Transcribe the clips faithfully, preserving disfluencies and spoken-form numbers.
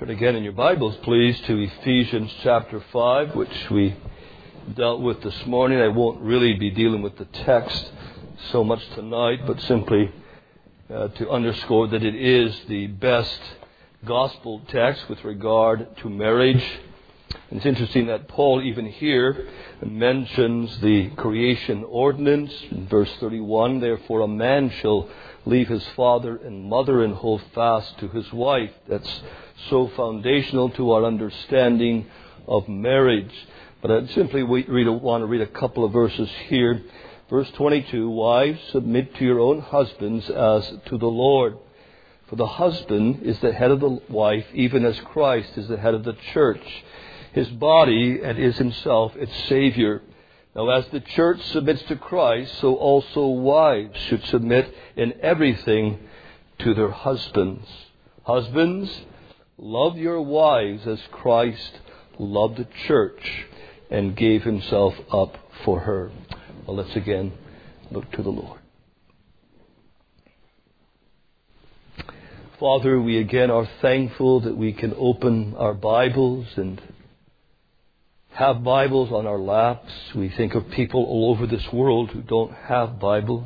Turn again in your Bibles, please, to Ephesians chapter five, which we dealt with this morning. I won't really be dealing with the text so much tonight, but simply uh, to underscore that it is the best gospel text with regard to marriage. And it's interesting that Paul even here mentions the creation ordinance in verse thirty-one. Therefore a man shall leave his father and mother and hold fast to his wife. That's so foundational to our understanding of marriage. But I simply read, want to read a couple of verses here. Verse twenty-two, wives, submit to your own husbands as to the Lord. For the husband is the head of the wife, even as Christ is the head of the church, his body, and is himself its Savior. Now, as the church submits to Christ, so also wives should submit in everything to their husbands. Husbands, love your wives as Christ loved the church and gave himself up for her. Well, let's again look to the Lord. Father, we again are thankful that we can open our Bibles and have Bibles on our laps. We think of people all over this world who don't have Bibles.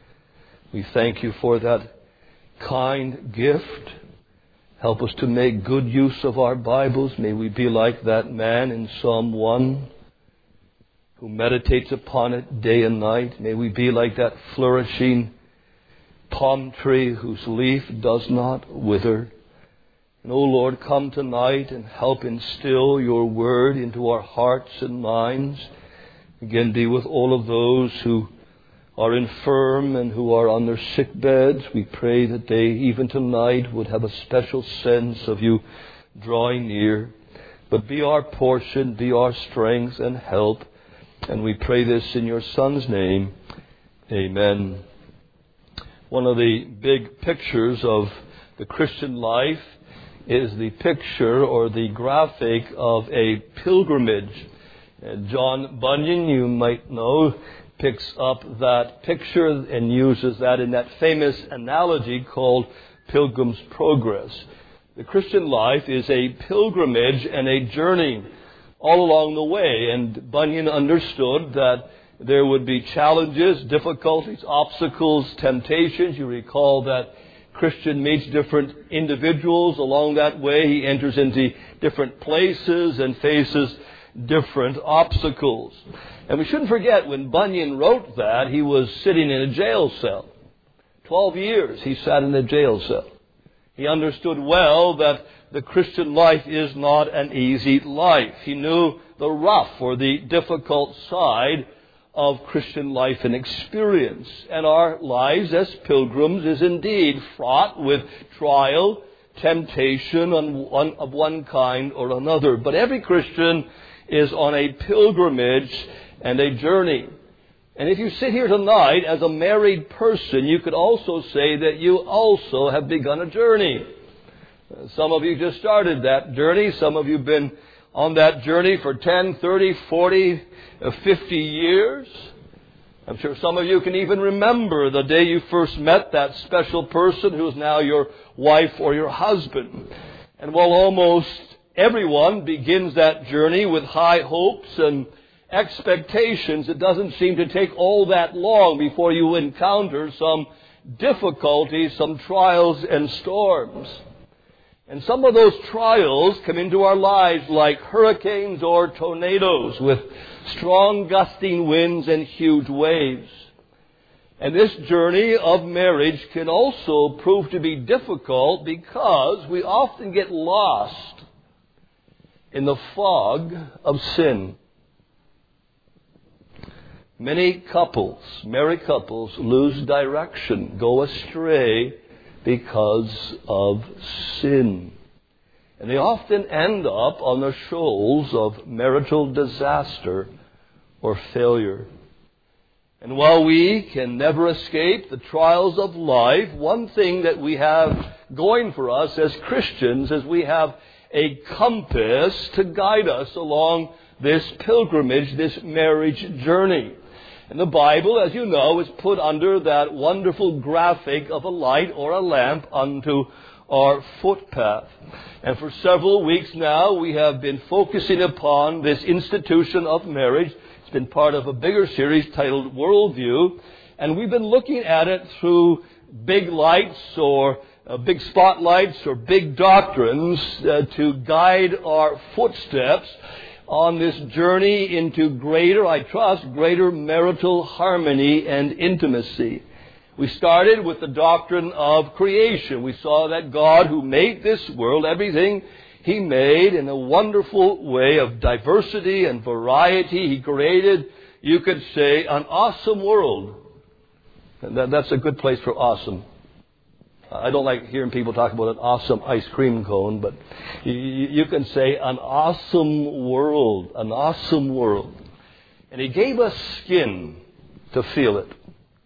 We thank you for that kind gift. Help us to make good use of our Bibles. May we be like that man in Psalm one who meditates upon it day and night. May we be like that flourishing palm tree whose leaf does not wither. And, O Lord, come tonight and help instill your word into our hearts and minds. Again, be with all of those who are infirm and who are on their sick beds. We pray that they, even tonight, would have a special sense of you drawing near. But be our portion, be our strength and help. And we pray this in your Son's name. Amen. One of the big pictures of the Christian life is the picture or the graphic of a pilgrimage. And John Bunyan, you might know, picks up that picture and uses that in that famous analogy called Pilgrim's Progress. The Christian life is a pilgrimage and a journey all along the way. And Bunyan understood that there would be challenges, difficulties, obstacles, temptations. You recall that Christian meets different individuals along that way. He enters into different places and faces different obstacles. And we shouldn't forget, when Bunyan wrote that, he was sitting in a jail cell. Twelve years he sat in a jail cell. He understood well that the Christian life is not an easy life. He knew the rough or the difficult side of Christian life and experience. And our lives as pilgrims is indeed fraught with trial, temptation of one kind or another. But every Christian is on a pilgrimage and a journey. And if you sit here tonight as a married person, you could also say that you also have begun a journey. Some of you just started that journey. Some of you have been on that journey for ten, thirty, forty, fifty years. I'm sure some of you can even remember the day you first met that special person who is now your wife or your husband. And while almost everyone begins that journey with high hopes and expectations, it doesn't seem to take all that long before you encounter some difficulties, some trials and storms. And some of those trials come into our lives like hurricanes or tornadoes with strong gusting winds and huge waves. And this journey of marriage can also prove to be difficult because we often get lost in the fog of sin. Many couples, married couples, lose direction, go astray because of sin. And they often end up on the shoals of marital disaster or failure. And while we can never escape the trials of life, one thing that we have going for us as Christians is we have a compass to guide us along this pilgrimage, this marriage journey. And the Bible, as you know, is put under that wonderful graphic of a light or a lamp unto our footpath. And for several weeks now, we have been focusing upon this institution of marriage. It's been part of a bigger series titled Worldview. And we've been looking at it through big lights or uh, big spotlights or big doctrines uh, to guide our footsteps on this journey into greater, I trust, greater marital harmony and intimacy. We started with the doctrine of creation. We saw that God, who made this world, everything He made in a wonderful way of diversity and variety. He created, you could say, an awesome world. And that, that's a good place for awesome. I don't like hearing people talk about an awesome ice cream cone, but you, you can say an awesome world, an awesome world. And He gave us skin to feel it.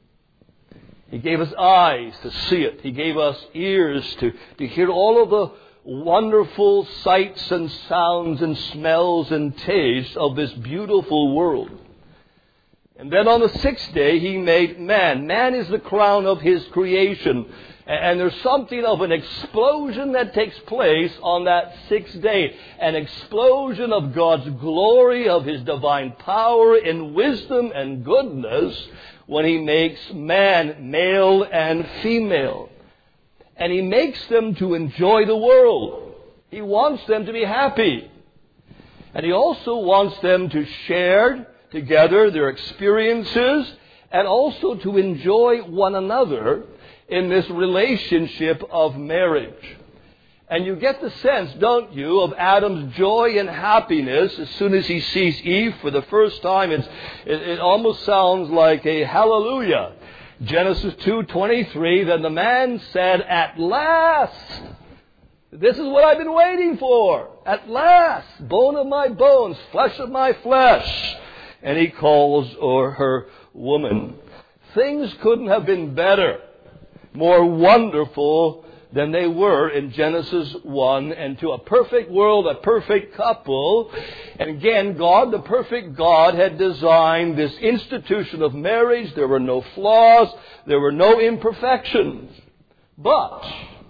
He gave us eyes to see it. He gave us ears to, to hear all of the wonderful sights and sounds and smells and tastes of this beautiful world. And then on the sixth day, He made man. Man is the crown of His creation. And there's something of an explosion that takes place on that sixth day. An explosion of God's glory, of His divine power and wisdom and goodness when He makes man, male and female. And He makes them to enjoy the world. He wants them to be happy. And He also wants them to share together their experiences and also to enjoy one another in this relationship of marriage. And you get the sense, don't you, of Adam's joy and happiness as soon as he sees Eve for the first time. It's, it, it almost sounds like a hallelujah. Genesis two twenty-three, then the man said, "At last! This is what I've been waiting for. At last! Bone of my bones, flesh of my flesh." And he calls or her woman. Things couldn't have been better, more wonderful than they were in Genesis one. And to a perfect world, a perfect couple. And again, God, the perfect God, had designed this institution of marriage. There were no flaws. There were no imperfections. But,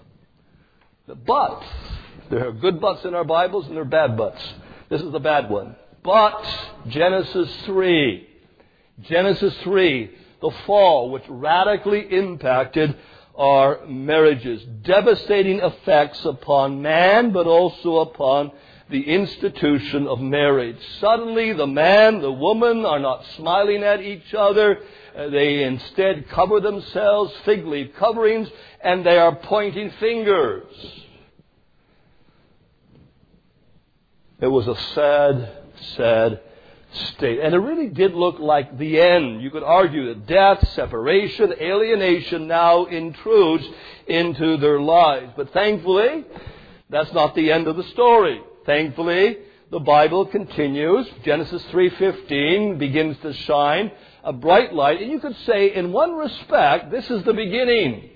the but, there are good buts in our Bibles and there are bad buts. This is the bad one. But Genesis three, Genesis three, the fall, which radically impacted our marriages, devastating effects upon man, but also upon the institution of marriage. Suddenly, the man, the woman are not smiling at each other. They instead cover themselves, fig leaf coverings, and they are pointing fingers. It was a sad, sad state. And it really did look like the end. You could argue that death, separation, alienation now intrudes into their lives. But thankfully, that's not the end of the story. Thankfully, the Bible continues. Genesis three fifteen begins to shine a bright light. And you could say, in one respect, this is the beginning.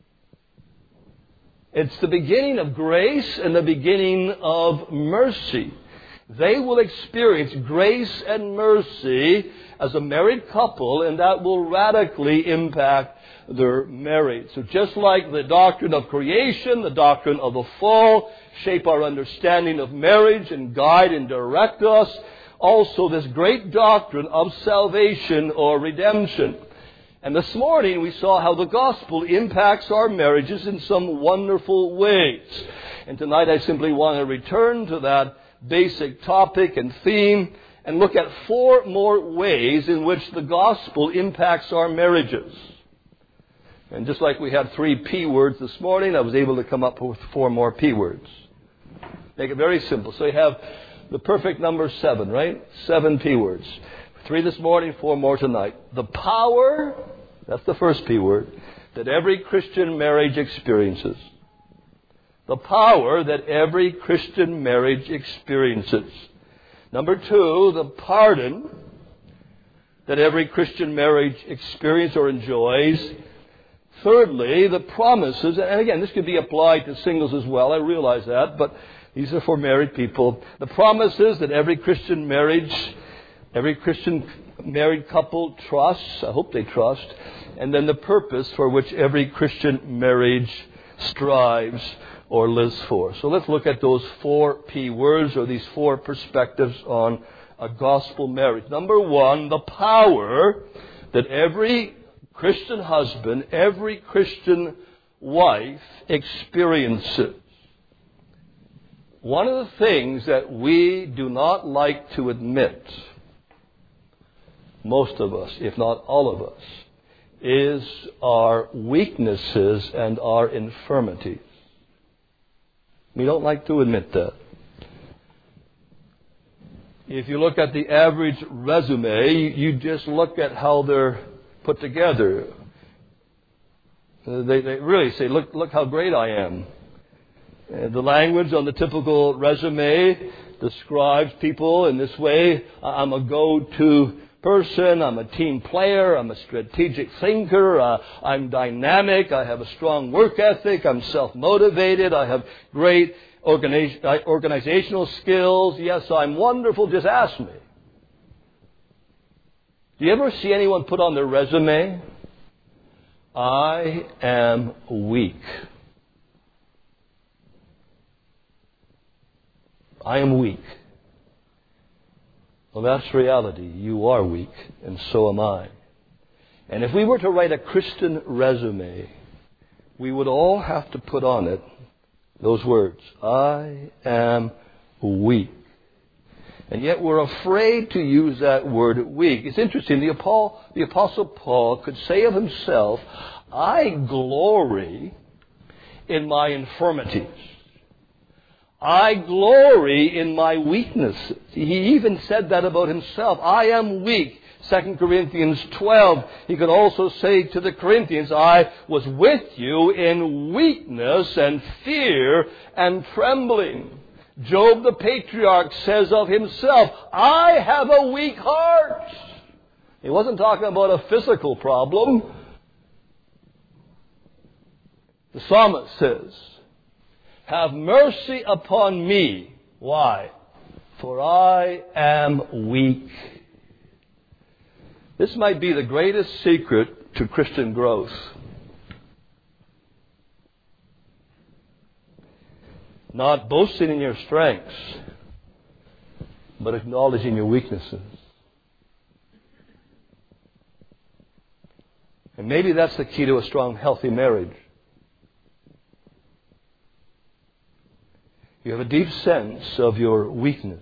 It's the beginning of grace and the beginning of mercy. They will experience grace and mercy as a married couple, and that will radically impact their marriage. So just like the doctrine of creation, the doctrine of the fall, shape our understanding of marriage and guide and direct us, also this great doctrine of salvation or redemption. And this morning we saw how the gospel impacts our marriages in some wonderful ways. And tonight I simply want to return to that basic topic and theme and look at four more ways in which the gospel impacts our marriages. And just like we had three P words this morning, I was able to come up with four more P words. Make it very simple. So you have the perfect number seven, right? Seven P words. Three this morning, four more tonight. The power, that's the first P word, that every Christian marriage experiences. The power that every Christian marriage experiences. Number two, the pardon that every Christian marriage experiences or enjoys. Thirdly, the promises, and again, this could be applied to singles as well, I realize that, but these are for married people. The promises that every Christian marriage, every Christian married couple trusts, I hope they trust, and then the purpose for which every Christian marriage strives or lives for. So let's look at those four P words, or these four perspectives on a gospel marriage. Number one, the power that every Christian husband, every Christian wife experiences. One of the things that we do not like to admit, most of us, if not all of us, is our weaknesses and our infirmities. We don't like to admit that. If you look at the average resume, you just look at how they're put together. They, they really say, look, look how great I am. And the language on the typical resume describes people in this way. I'm a go-to person. I'm a team player. I'm a strategic thinker. Uh, I'm dynamic. I have a strong work ethic. I'm self-motivated. I have great organiz- organizational skills. Yes, I'm wonderful. Just ask me. Do you ever see anyone put on their resume, I am weak? I am weak. Well, that's reality. You are weak, and so am I. And if we were to write a Christian resume, we would all have to put on it those words, I am weak. And yet we're afraid to use that word weak. It's interesting. The Apostle, the Apostle Paul could say of himself, I glory in my infirmities. I glory in my weaknesses. He even said that about himself. I am weak. Second Corinthians twelve. He could also say to the Corinthians, I was with you in weakness and fear and trembling. Job the patriarch says of himself, I have a weak heart. He wasn't talking about a physical problem. The psalmist says, have mercy upon me. Why? For I am weak. This might be the greatest secret to Christian growth. Not boasting in your strengths, but acknowledging your weaknesses. And maybe that's the key to a strong, healthy marriage. You have a deep sense of your weakness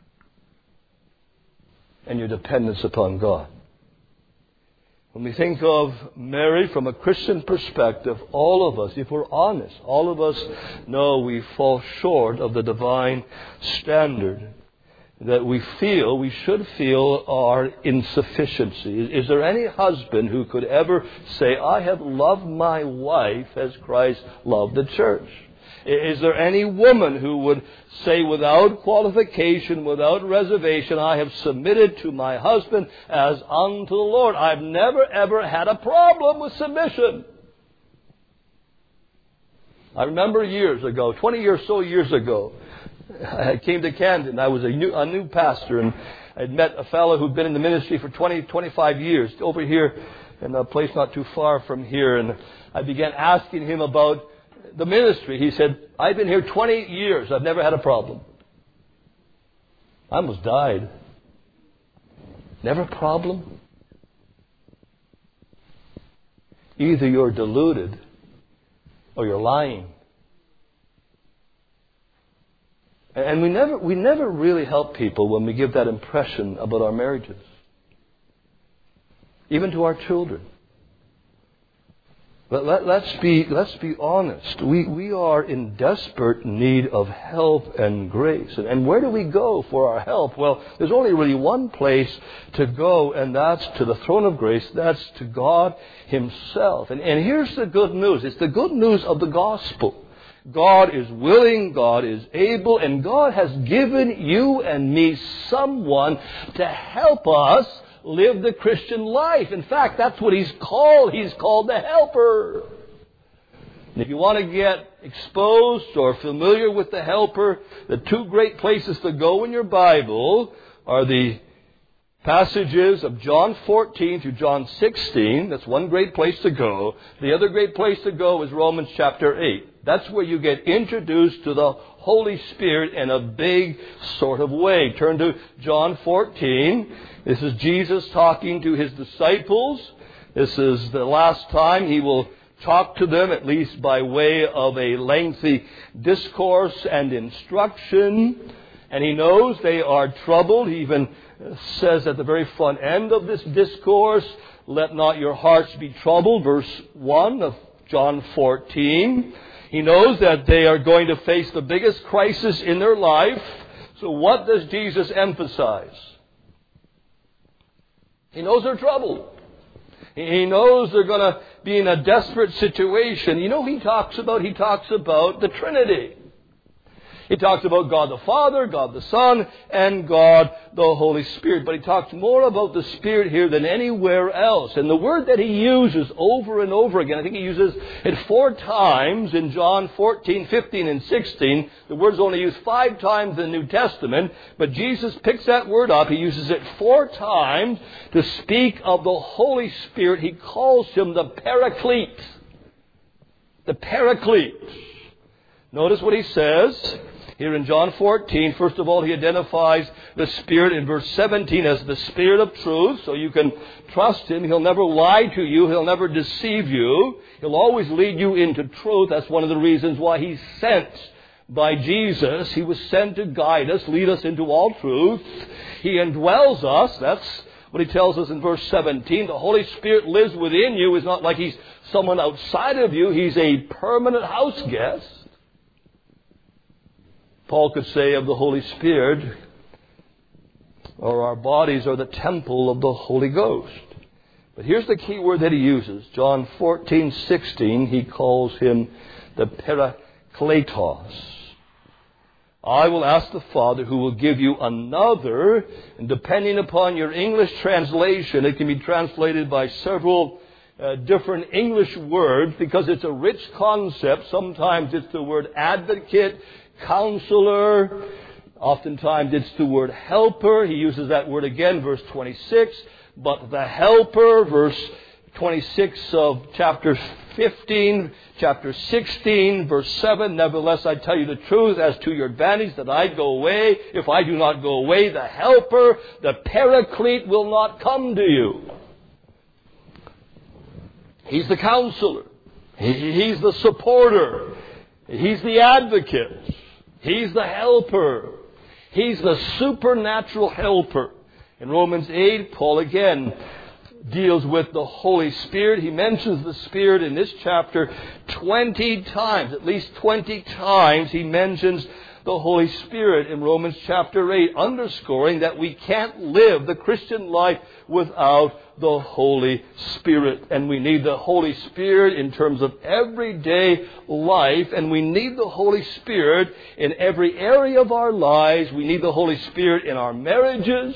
and your dependence upon God. When we think of marriage from a Christian perspective, all of us, if we're honest, all of us know we fall short of the divine standard that we feel, we should feel our insufficiency. Is, is there any husband who could ever say, I have loved my wife as Christ loved the church? Is there any woman who would say without qualification, without reservation, I have submitted to my husband as unto the Lord? I've never ever had a problem with submission. I remember years ago, twenty or so years ago, I came to Camden. I was a new, a new pastor, and I'd met a fellow who'd been in the ministry for twenty, twenty-five years over here in a place not too far from here. And I began asking him about the ministry. He said, I've been here twenty years. I've never had a problem. I almost died. Never a problem? Either you're deluded or you're lying. And we never, we never really help people when we give that impression about our marriages. Even to our children. But let, let's be let's be honest. We we are in desperate need of help and grace. And, and where do we go for our help? Well, there's only really one place to go, and that's to the throne of grace. That's to God Himself. And, and here's the good news. It's the good news of the gospel. God is willing, God is able, and God has given you and me someone to help us live the Christian life. In fact, that's what He's called. He's called the Helper. And if you want to get exposed or familiar with the Helper, the two great places to go in your Bible are the passages of John fourteen to John sixteen. That's one great place to go. The other great place to go is Romans chapter eight. That's where you get introduced to the Holy Spirit in a big sort of way. Turn to John fourteen. This is Jesus talking to his disciples. This is the last time he will talk to them, at least by way of a lengthy discourse and instruction. And he knows they are troubled. He even says at the very front end of this discourse, let not your hearts be troubled, verse one of John fourteen. He knows that they are going to face the biggest crisis in their life. So what does Jesus emphasize? He knows they're troubled. He knows they're going to be in a desperate situation. You know, he talks about, he talks about the Trinity. He talks about God the Father, God the Son, and God the Holy Spirit. But he talks more about the Spirit here than anywhere else. And the word that he uses over and over again, I think he uses it four times in John fourteen, fifteen, and sixteen. The word's only used five times in the New Testament. But Jesus picks that word up. He uses it four times to speak of the Holy Spirit. He calls him the Paraclete. The Paraclete. Notice what he says. Here in John fourteen, first of all, he identifies the Spirit in verse seventeen as the Spirit of truth, so you can trust him. He'll never lie to you. He'll never deceive you. He'll always lead you into truth. That's one of the reasons why he's sent by Jesus. He was sent to guide us, lead us into all truth. He indwells us. That's what he tells us in verse seventeen. The Holy Spirit lives within you. It's not like he's someone outside of you. He's a permanent house guest. Paul could say of the Holy Spirit, or our bodies are the temple of the Holy Ghost. But here's the key word that he uses. John fourteen, sixteen, he calls him the Parakletos. I will ask the Father who will give you another, and depending upon your English translation, it can be translated by several uh, different English words because it's a rich concept. Sometimes it's the word advocate, Counselor. Oftentimes it's the word helper. He uses that word again, verse twenty-six. But the helper, verse twenty-six of chapter fifteen, chapter sixteen, verse seven. Nevertheless, I tell you the truth as to your advantage that I go away. If I do not go away, the helper, the Paraclete, will not come to you. He's the counselor. He's the supporter. He's the advocate. He's the helper. He's the supernatural helper. In Romans eight, Paul again deals with the Holy Spirit. He mentions the Spirit in this chapter twenty times. At least twenty times he mentions the Holy Spirit in Romans chapter eight, underscoring that we can't live the Christian life without the Holy Spirit. And we need the Holy Spirit in terms of everyday life, and we need the Holy Spirit in every area of our lives. We need the Holy Spirit in our marriages.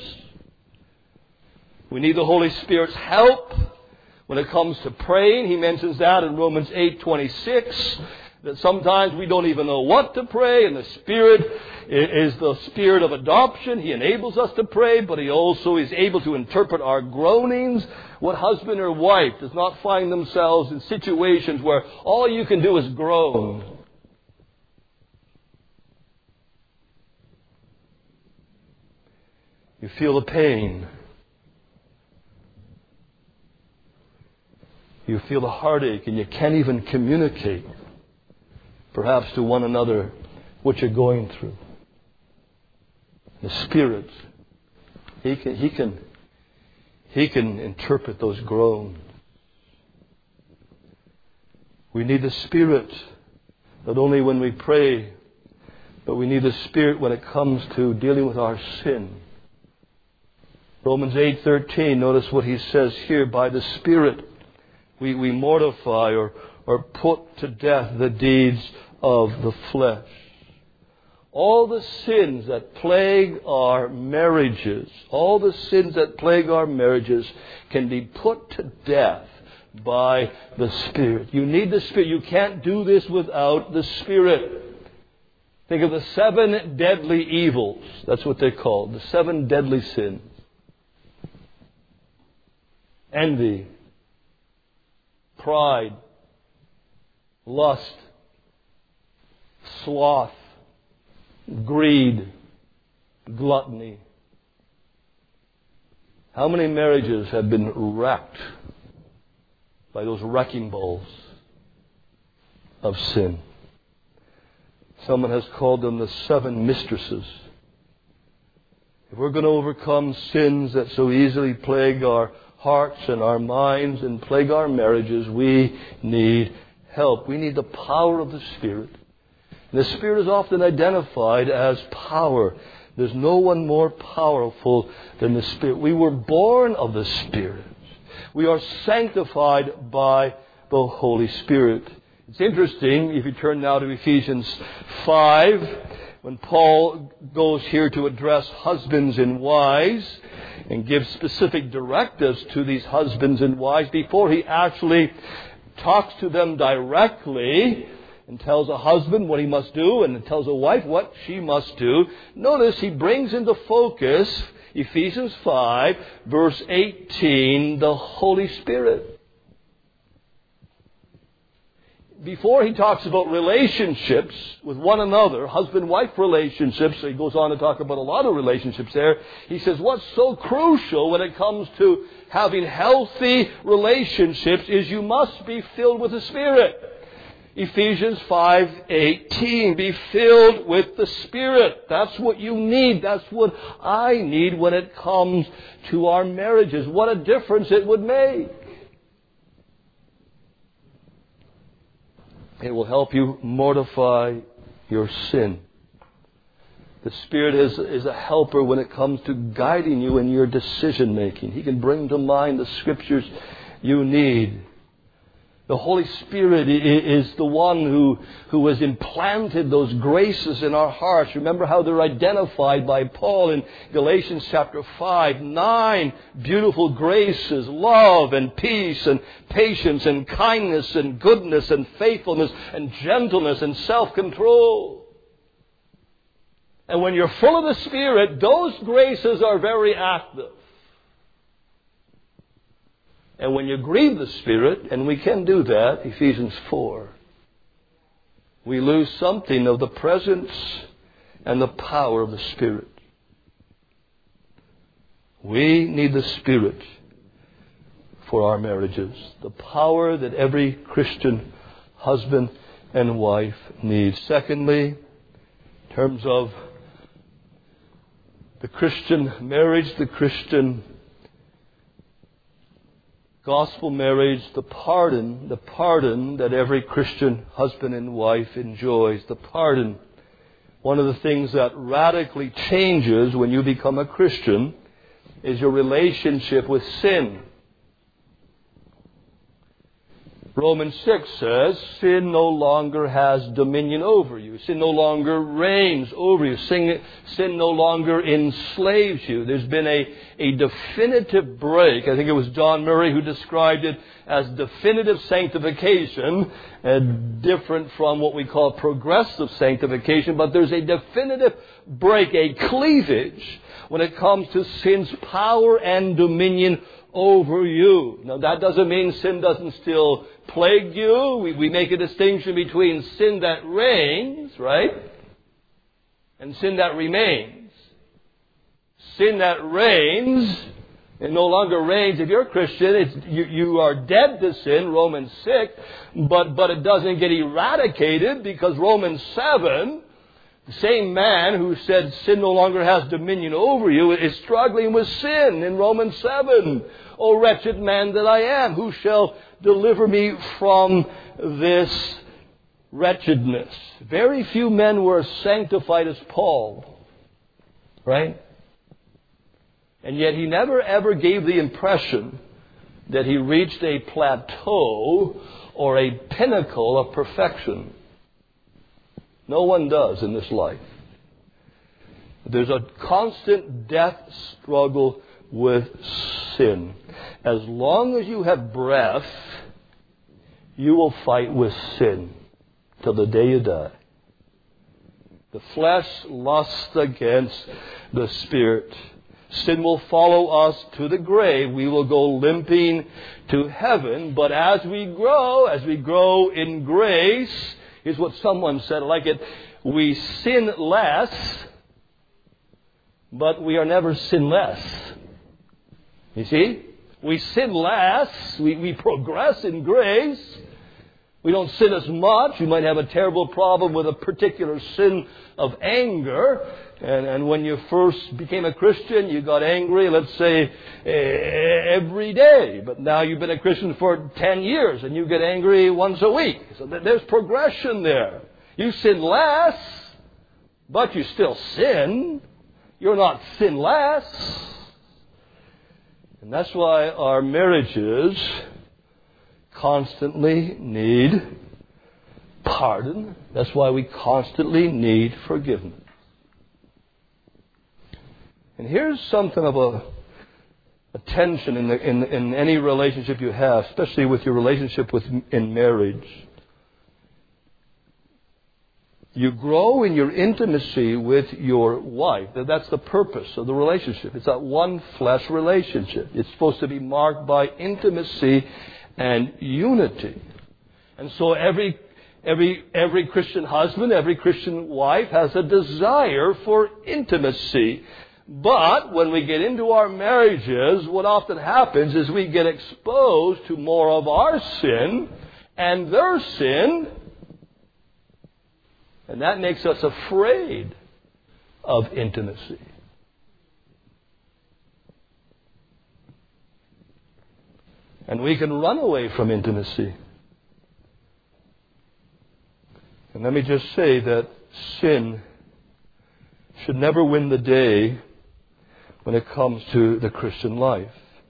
We need the Holy Spirit's help when it comes to praying. He mentions that in Romans eight twenty-six. That sometimes we don't even know what to pray, and the Spirit is the Spirit of adoption. He enables us to pray, but He also is able to interpret our groanings. What husband or wife does not find themselves in situations where all you can do is groan? You feel the pain. You feel the heartache, and you can't even communicate, perhaps to one another, what you're going through. The Spirit, He can, He can, He can interpret those groans. We need the Spirit, not only when we pray, but we need the Spirit when it comes to dealing with our sin. Romans eight thirteen, notice what he says here, by the Spirit we, we mortify or, or put to death the deeds of the flesh. All the sins that plague our marriages, all the sins that plague our marriages can be put to death by the Spirit. You need the Spirit. You can't do this without the Spirit. Think of the seven deadly evils. That's what they're called. The seven deadly sins. Envy, pride, lust, sloth, greed, gluttony. How many marriages have been wrecked by those wrecking balls of sin? Someone has called them the seven mistresses. If we're going to overcome sins that so easily plague our hearts and our minds and plague our marriages, we need help. We need the power of the Spirit. And the Spirit is often identified as power. There's no one more powerful than the Spirit. We were born of the Spirit. We are sanctified by the Holy Spirit. It's interesting, if you turn now to Ephesians five, when Paul goes here to address husbands and wives and gives specific directives to these husbands and wives before he actually talks to them directly and tells a husband what he must do and tells a wife what she must do. Notice he brings into focus, Ephesians five, verse eighteen, the Holy Spirit. Before he talks about relationships with one another, husband-wife relationships, so he goes on to talk about a lot of relationships there, he says what's so crucial when it comes to having healthy relationships is you must be filled with the Spirit. Ephesians five eighteen, be filled with the Spirit. That's what you need. That's what I need when it comes to our marriages. What a difference it would make. It will help you mortify your sin. The Spirit is, is a helper when it comes to guiding you in your decision making. He can bring to mind the Scriptures you need. The Holy Spirit is the one who, who has implanted those graces in our hearts. Remember how they're identified by Paul in Galatians chapter five. Nine beautiful graces: love and peace and patience and kindness and goodness and faithfulness and gentleness and self-control. And when you're full of the Spirit, those graces are very active. And when you grieve the Spirit, and we can do that, Ephesians four, we lose something of the presence and the power of the Spirit. We need the Spirit for our marriages. The power that every Christian husband and wife needs. Secondly, in terms of the Christian marriage, the Christian gospel marriage, the pardon, the pardon that every Christian husband and wife enjoys. The pardon. One of the things that radically changes when you become a Christian is your relationship with sin. Romans six says, sin no longer has dominion over you. Sin no longer reigns over you. Sin, sin no longer enslaves you. There's been a, a definitive break. I think it was John Murray who described it as definitive sanctification, uh, different from what we call progressive sanctification. But there's a definitive break, a cleavage, when it comes to sin's power and dominion over you. Now that doesn't mean sin doesn't still plague you. We, we make a distinction between sin that reigns, right? And sin that remains. Sin that reigns, it no longer reigns. If you're a Christian, it's, you, you are dead to sin, Romans six, but, but it doesn't get eradicated because Romans seven, the same man who said sin no longer has dominion over you is struggling with sin in Romans seven. O wretched man that I am, who shall deliver me from this wretchedness? Very few men were as sanctified as Paul, right? And yet he never ever gave the impression that he reached a plateau or a pinnacle of perfection. No one does in this life. There's a constant death struggle with sin. As long as you have breath, you will fight with sin till the day you die. The flesh lusts against the Spirit. Sin will follow us to the grave. We will go limping to heaven. But as we grow, as we grow in grace, is what someone said. I like it. We sin less, but we are never sinless. You see? We sin less. We, we progress in grace. We don't sin as much. You might have a terrible problem with a particular sin of anger. And, and when you first became a Christian, you got angry, let's say, every day. But now you've been a Christian for ten years and you get angry once a week. So there's progression there. You sin less, but you still sin. You're not sinless. And that's why our marriages constantly need pardon. That's why we constantly need forgiveness. And here's something of a, a tension in, the, in, in any relationship you have, especially with your relationship with in marriage. You grow in your intimacy with your wife. That's the purpose of the relationship. It's that one flesh relationship. It's supposed to be marked by intimacy and unity. And so every every every Christian husband, every Christian wife has a desire for intimacy. But when we get into our marriages, what often happens is we get exposed to more of our sin and their sin. And that makes us afraid of intimacy. And we can run away from intimacy. And let me just say that sin should never win the day when it comes to the Christian life.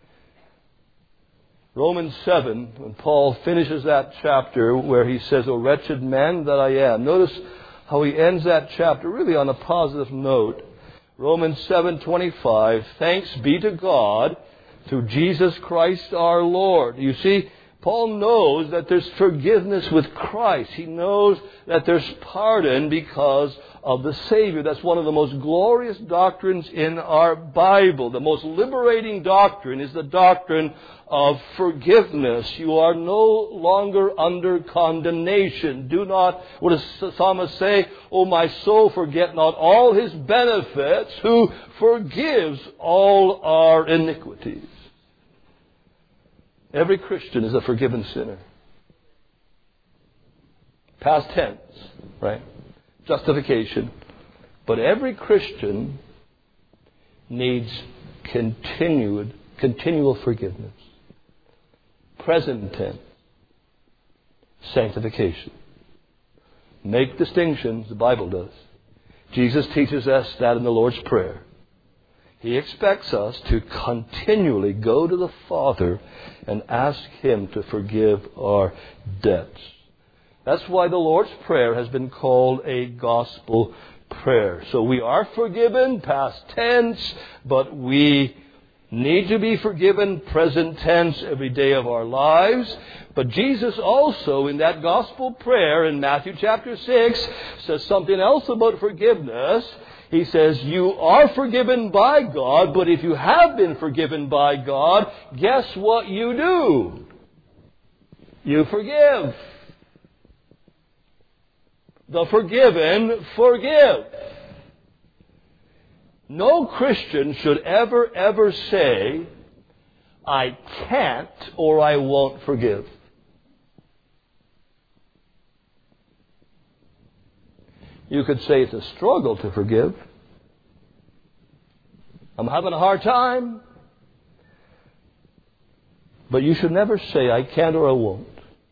Romans seven, when Paul finishes that chapter where he says, "O wretched man that I am." Notice how he ends that chapter really on a positive note. Romans seven twenty-five, "Thanks be to God through Jesus Christ our Lord." You see, Paul knows that there's forgiveness with Christ. He knows that there's pardon because of the Savior. That's one of the most glorious doctrines in our Bible. The most liberating doctrine is the doctrine of forgiveness. You are no longer under condemnation. Do not, what does the psalmist say? "O my soul, forget not all His benefits, who forgives all our iniquities." Every Christian is a forgiven sinner. Past tense, right? Justification. But every Christian needs continued, continual forgiveness. Present tense. Sanctification. Make distinctions, the Bible does. Jesus teaches us that in the Lord's Prayer. He expects us to continually go to the Father and ask Him to forgive our debts. That's why the Lord's Prayer has been called a gospel prayer. So we are forgiven, past tense, but we need to be forgiven, present tense, every day of our lives. But Jesus also, in that gospel prayer in Matthew chapter six, says something else about forgiveness. He says, you are forgiven by God, but if you have been forgiven by God, guess what you do? You forgive. The forgiven forgive. No Christian should ever, ever say, I can't or I won't forgive. You could say it's a struggle to forgive. I'm having a hard time. But you should never say, I can't or I won't.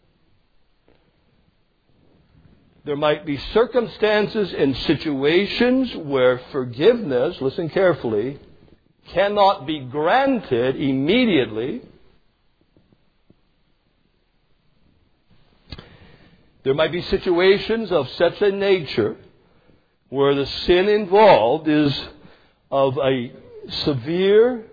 There might be circumstances and situations where forgiveness, listen carefully, cannot be granted immediately. There might be situations of such a nature where the sin involved is of a severe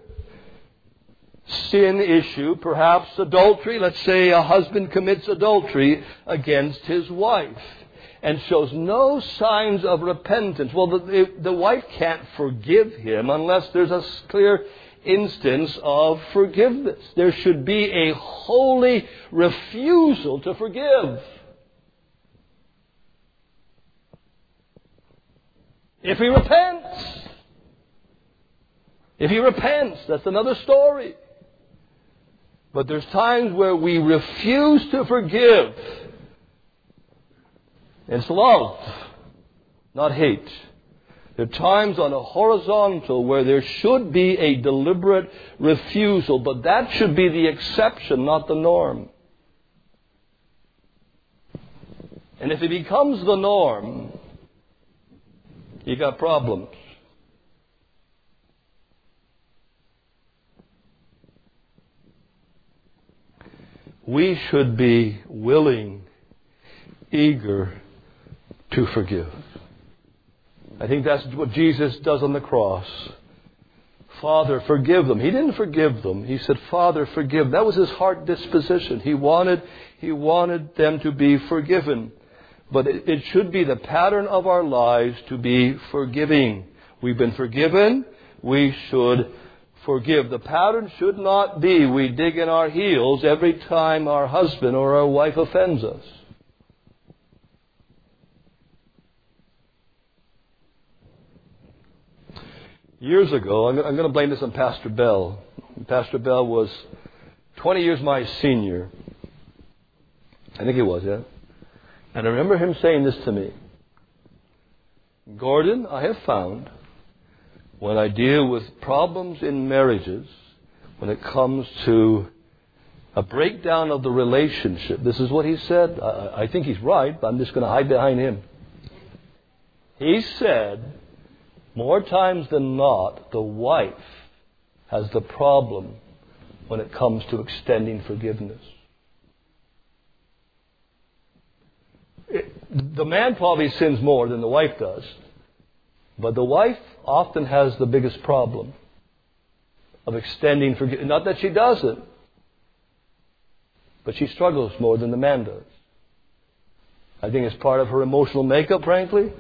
sin issue, perhaps adultery. Let's say a husband commits adultery against his wife and shows no signs of repentance. Well, the, the wife can't forgive him unless there's a clear instance of forgiveness. There should be a holy refusal to forgive. If he repents. If he repents, that's another story. But there's times where we refuse to forgive. It's love, not hate. There are times on a horizontal where there should be a deliberate refusal, but that should be the exception, not the norm. And if it becomes the norm, you got problems. We should be willing, eager to forgive. I think that's what Jesus does on the cross. Father, forgive them. He didn't forgive them. He said, Father, forgive. That was his heart disposition. He wanted, he wanted them to be forgiven. But it, it should be the pattern of our lives to be forgiving. We've been forgiven. We should forgive. The pattern should not be we dig in our heels every time our husband or our wife offends us. Years ago, I'm going to blame this on Pastor Bell. Pastor Bell was twenty years my senior. I think he was, yeah. And I remember him saying this to me. Gordon, I have found when I deal with problems in marriages, when it comes to a breakdown of the relationship, this is what he said. I, I think he's right, but I'm just going to hide behind him. He said, more times than not, the wife has the problem when it comes to extending forgiveness. It, the man probably sins more than the wife does. But the wife often has the biggest problem of extending forgiveness. Not that she doesn't, but she struggles more than the man does. I think it's part of her emotional makeup, frankly.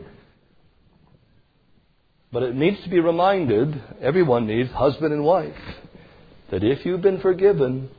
But it needs to be reminded, everyone needs, husband and wife, that if you've been forgiven,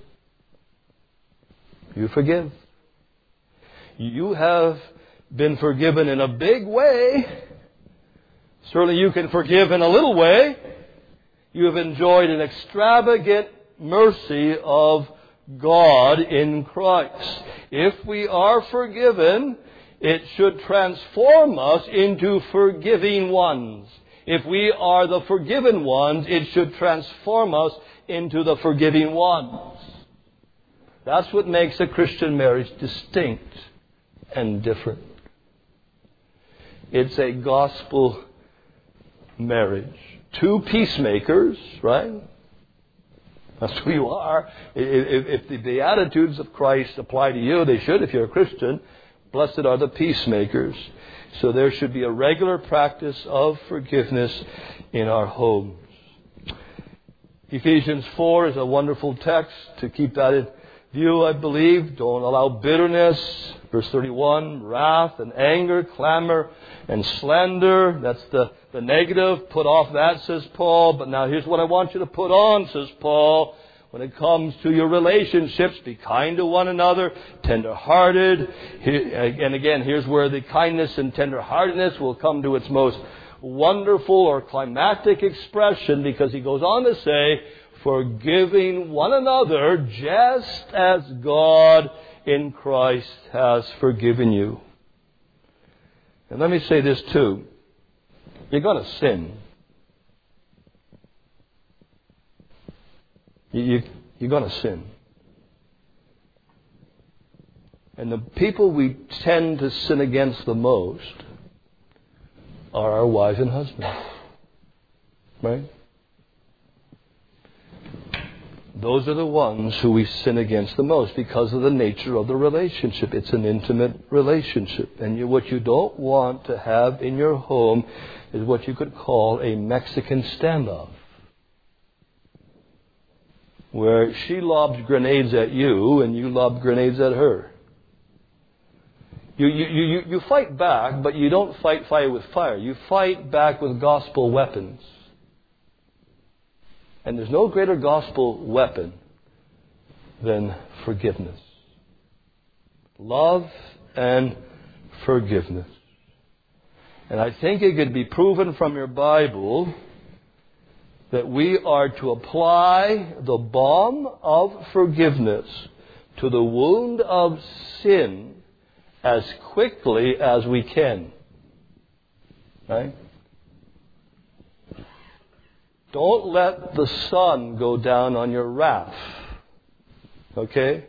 you forgive. You have been forgiven in a big way. Certainly you can forgive in a little way. You have enjoyed an extravagant mercy of God in Christ. If we are forgiven, it should transform us into forgiving ones. If we are the forgiven ones, it should transform us into the forgiving ones. That's what makes a Christian marriage distinct and different. It's a gospel marriage. Two peacemakers, right? That's who you are. If the Beatitudes of Christ apply to you, they should if you're a Christian. Blessed are the peacemakers. So there should be a regular practice of forgiveness in our homes. Ephesians four is a wonderful text to keep that in view, I believe. Don't allow bitterness. Verse thirty-one, wrath and anger, clamor and slander. That's the, the negative. Put off that, says Paul. But now here's what I want you to put on, says Paul. When it comes to your relationships, be kind to one another, tender-hearted. And again, here's where the kindness and tender-heartedness will come to its most wonderful or climactic expression, because he goes on to say, forgiving one another just as God in Christ has forgiven you. And let me say this too. You're going to sin. You, you, you're going to sin. And the people we tend to sin against the most are our wives and husbands. Right? Those are the ones who we sin against the most because of the nature of the relationship. It's an intimate relationship. And you, what you don't want to have in your home is what you could call a Mexican standoff, where she lobs grenades at you and you lob grenades at her. You, you, you, you fight back, but you don't fight fire with fire. You fight back with gospel weapons. And there's no greater gospel weapon than forgiveness. Love and forgiveness. And I think it could be proven from your Bible that we are to apply the balm of forgiveness to the wound of sin as quickly as we can. Right? Don't let the sun go down on your wrath. Okay?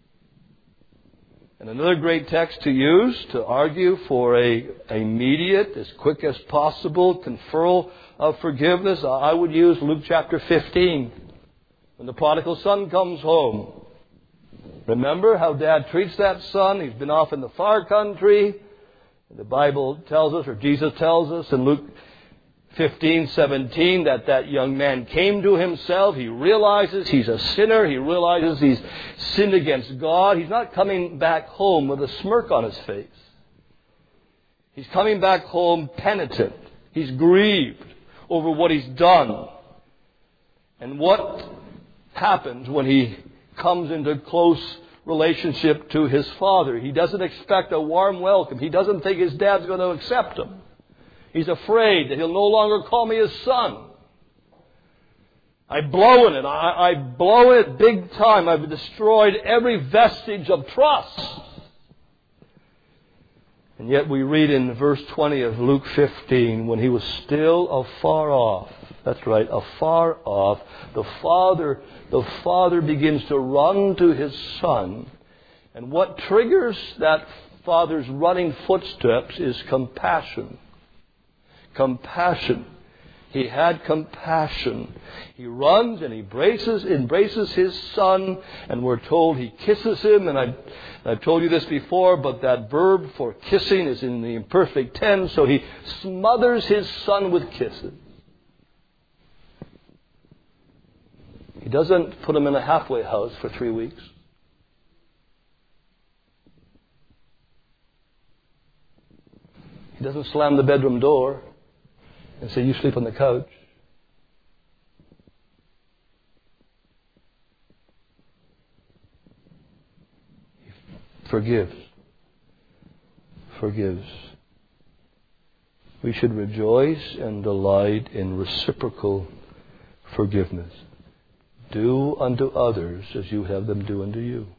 And another great text to use to argue for a immediate, as quick as possible, conferral of forgiveness, I would use Luke chapter fifteen. When the prodigal son comes home. Remember how dad treats that son? He's been off in the far country. The Bible tells us, or Jesus tells us in Luke fifteen seventeen, that that young man came to himself. He realizes he's a sinner. He realizes he's sinned against God. He's not coming back home with a smirk on his face. He's coming back home penitent. He's grieved over what he's done. And what happens when he comes into close relationship to his father? He doesn't expect a warm welcome. He doesn't think his dad's going to accept him. He's afraid that he'll no longer call me his son. I've blown it. I, I've blown it big time. I've destroyed every vestige of trust. And yet we read in verse twenty of Luke fifteen, when he was still afar off, that's right, afar off, the father, the father begins to run to his son. And what triggers that father's running footsteps is compassion. Compassion. He had compassion. He runs and he embraces, embraces his son, and we're told he kisses him. And I, I've told you this before, but that verb for kissing is in the imperfect tense, so he smothers his son with kisses. He doesn't put him in a halfway house for three weeks. He doesn't slam the bedroom door and say, "You sleep on the couch." He forgives. Forgives. We should rejoice and delight in reciprocal forgiveness. Do unto others as you have them do unto you.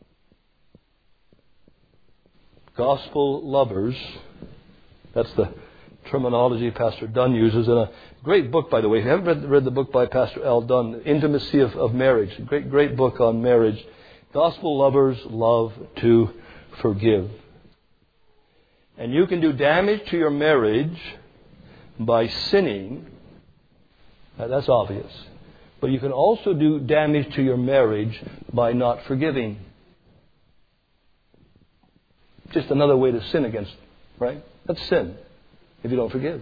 Gospel lovers, that's the terminology Pastor Dunn uses in a great book, by the way. If you haven't read, read the book by Pastor Al Dunn, Intimacy of, of Marriage, a great, great book on marriage. Gospel lovers love to forgive. And you can do damage to your marriage by sinning. Now, that's obvious. But you can also do damage to your marriage by not forgiving. Just another way to sin against, right? That's sin if you don't forgive.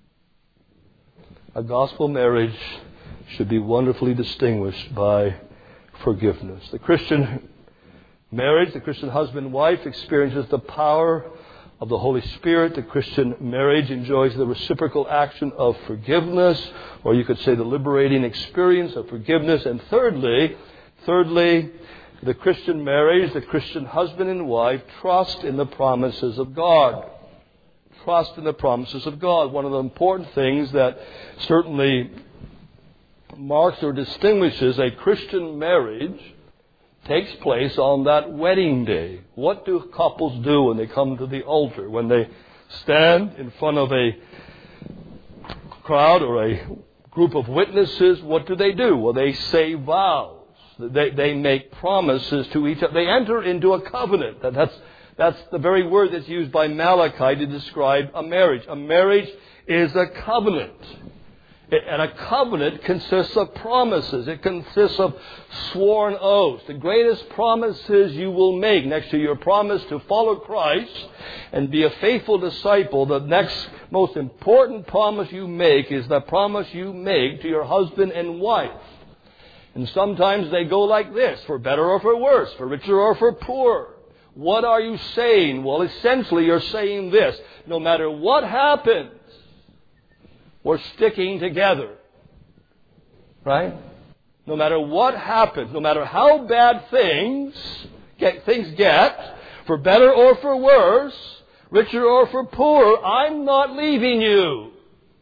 A gospel marriage should be wonderfully distinguished by forgiveness. The Christian marriage, the Christian husband-wife experiences the power of the Holy Spirit. The Christian marriage enjoys the reciprocal action of forgiveness, or you could say the liberating experience of forgiveness. And thirdly, thirdly, the Christian marriage, the Christian husband and wife trust in the promises of God. Trust in the promises of God. One of the important things that certainly marks or distinguishes a Christian marriage takes place on that wedding day. What do couples do when they come to the altar? When they stand in front of a crowd or a group of witnesses, what do they do? Well, they say vows. They, they make promises to each other. They enter into a covenant. That, that's, that's the very word that's used by Malachi to describe a marriage. A marriage is a covenant. And a covenant consists of promises. It consists of sworn oaths. The greatest promises you will make, next to your promise to follow Christ and be a faithful disciple, the next most important promise you make is the promise you make to your husband and wife. And sometimes they go like this: for better or for worse, for richer or for poorer. What are you saying? Well, essentially you're saying this: no matter what happens, we're sticking together. Right? No matter what happens, no matter how bad things get, things get, for better or for worse, richer or for poorer, I'm not leaving you.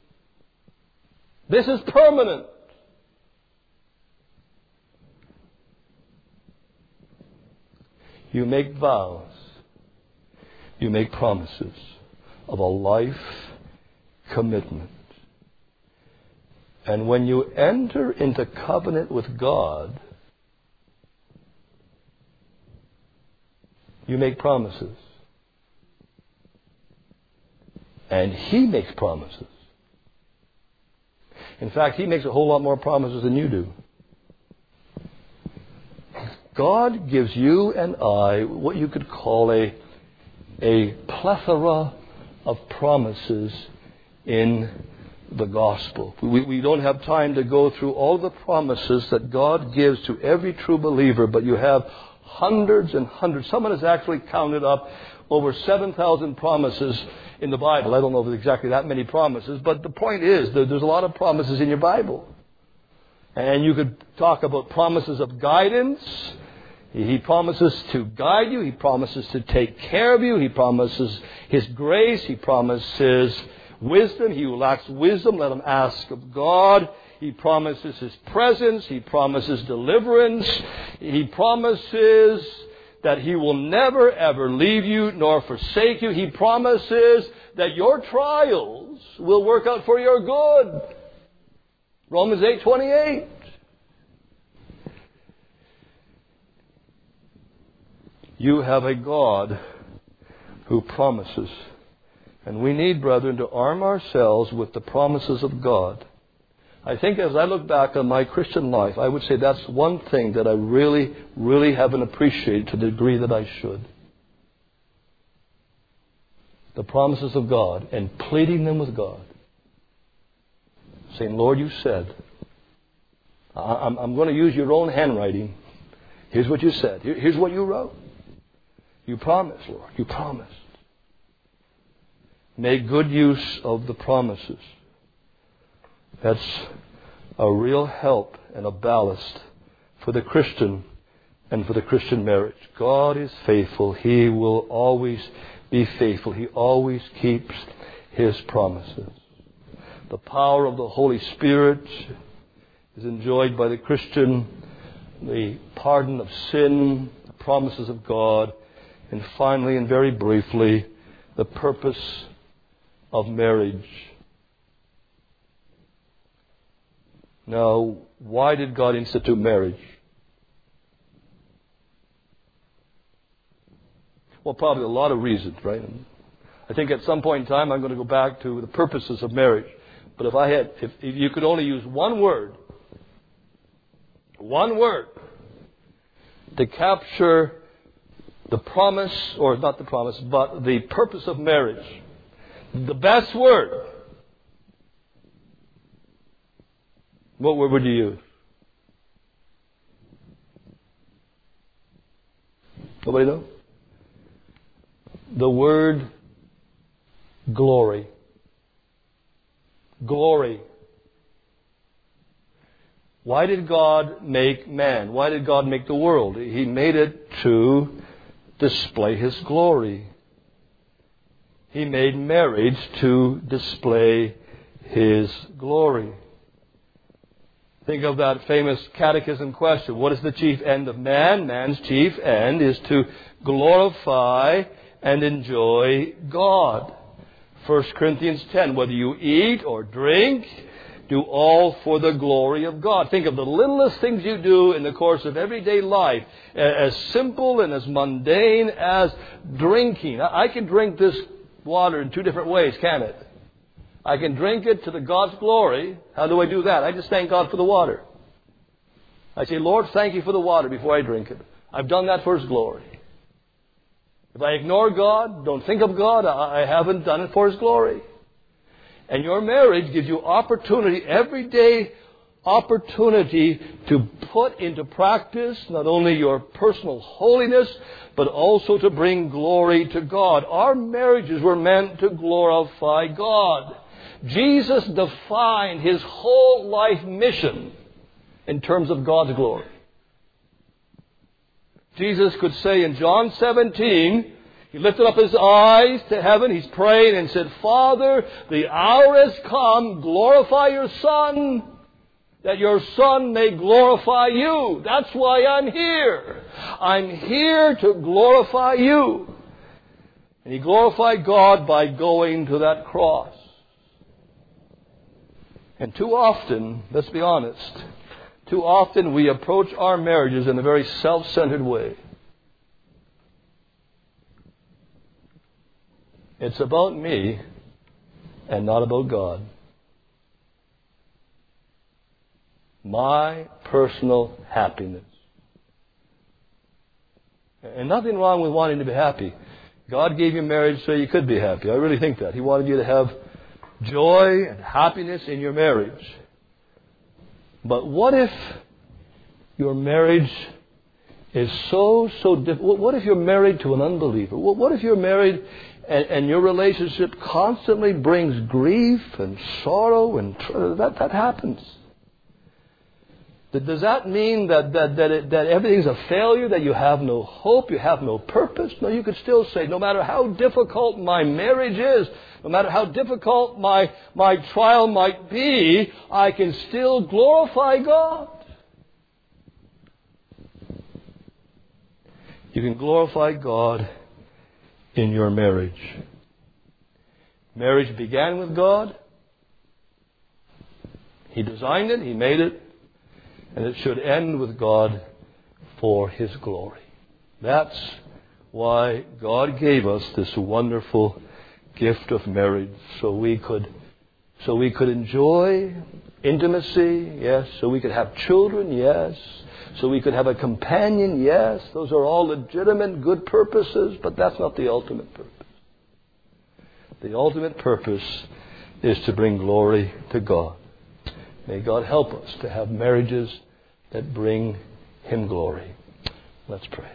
This is permanent. You make vows. You make promises of a life commitment. And when you enter into covenant with God, you make promises. And He makes promises. In fact, He makes a whole lot more promises than you do. God gives you and I what you could call a, a plethora of promises in the gospel. We, we don't have time to go through all the promises that God gives to every true believer, but you have hundreds and hundreds. Someone has actually counted up over seven thousand promises in the Bible. I don't know if there's exactly that many promises, but the point is that there's a lot of promises in your Bible. And you could talk about promises of guidance. He promises to guide you. He promises to take care of you. He promises His grace. He promises wisdom. He who lacks wisdom, let him ask of God. He promises His presence. He promises deliverance. He promises that He will never ever leave you nor forsake you. He promises that your trials will work out for your good. Romans eight twenty-eight. You have a God who promises. And we need, brethren, to arm ourselves with the promises of God. I think as I look back on my Christian life, I would say that's one thing that I really, really haven't appreciated to the degree that I should. The promises of God and pleading them with God. Saying, Lord, you said. I'm, I'm going to use your own handwriting. Here's what you said. Here, here's what you wrote. You promised, Lord. You promised. Make good use of the promises. That's a real help and a ballast for the Christian and for the Christian marriage. God is faithful. He will always be faithful. He always keeps His promises. The power of the Holy Spirit is enjoyed by the Christian. The pardon of sin, the promises of God, and finally and very briefly, the purpose of marriage. Now, why did God institute marriage? Well, probably a lot of reasons, right? I think at some point in time I'm going to go back to the purposes of marriage. But if I had, if, if you could only use one word, one word, to capture the promise, or not the promise, but the purpose of marriage, the best word, what word would you use? Nobody know? The word glory. Glory. Why did God make man? Why did God make the world? He made it to display His glory. He made marriage to display His glory. Think of that famous catechism question. What is the chief end of man? Man's chief end is to glorify and enjoy God. First Corinthians ten, whether you eat or drink, do all for the glory of God. Think of the littlest things you do in the course of everyday life, as simple and as mundane as drinking. I can drink this water in two different ways, can't it? I can drink it to the God's glory. How do I do that? I just thank God for the water. I say, Lord, thank you for the water before I drink it. I've done that for His glory. If I ignore God, don't think of God, I haven't done it for His glory. And your marriage gives you opportunity, everyday opportunity, to put into practice not only your personal holiness, but also to bring glory to God. Our marriages were meant to glorify God. Jesus defined His whole life mission in terms of God's glory. Jesus could say in John seventeen, He lifted up his eyes to heaven. He's praying and said, Father, the hour has come. Glorify your Son, that your Son may glorify you. That's why I'm here. I'm here to glorify you. And he glorified God by going to that cross. And too often, let's be honest, too often we approach our marriages in a very self-centered way. It's about me and not about God. My personal happiness. And nothing wrong with wanting to be happy. God gave you marriage so you could be happy. I really think that. He wanted you to have joy and happiness in your marriage. But what if your marriage is so, so difficult? What if you're married to an unbeliever? What if you're married and, and your relationship constantly brings grief and sorrow and tr- that, that happens? Does that mean that that that, it, that everything's a failure, that you have no hope, you have no purpose? No, you could still say, no matter how difficult my marriage is, no matter how difficult my, my trial might be, I can still glorify God. You can glorify God in your marriage. Marriage began with God. He designed it, He made it. And it should end with God for His glory. That's why God gave us this wonderful gift of marriage, so we could, so we could enjoy intimacy, yes. So we could have children, yes. So we could have a companion, yes. Those are all legitimate, good purposes, but that's not the ultimate purpose. The ultimate purpose is to bring glory to God. May God help us to have marriages that bring Him glory. Let's pray.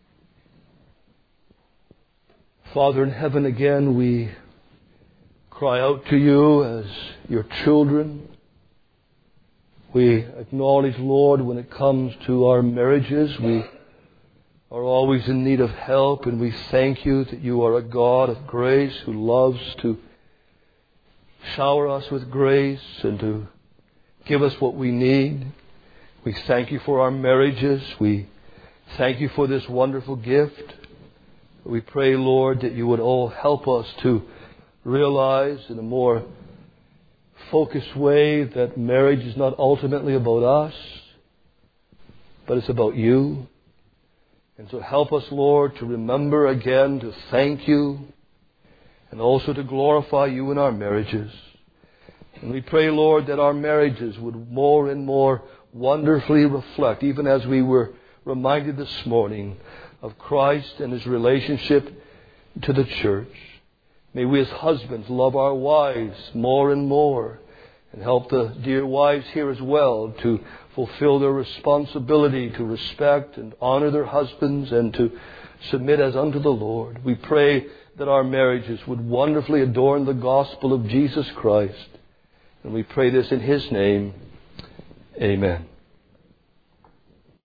Father in heaven, again we cry out to You as Your children. We acknowledge, Lord, when it comes to our marriages, we are always in need of help, and we thank You that You are a God of grace who loves to shower us with grace and to give us what we need. We thank You for our marriages. We thank You for this wonderful gift. We pray, Lord, that You would all help us to realize in a more focused way that marriage is not ultimately about us, but it's about You. And so help us, Lord, to remember again to thank You and also to glorify You in our marriages. And we pray, Lord, that our marriages would more and more wonderfully reflect, even as we were reminded this morning of Christ and His relationship to the church. May we as husbands love our wives more and more, and help the dear wives here as well to fulfill their responsibility to respect and honor their husbands and to submit as unto the Lord. We pray that our marriages would wonderfully adorn the gospel of Jesus Christ. And we pray this in His name. Amen.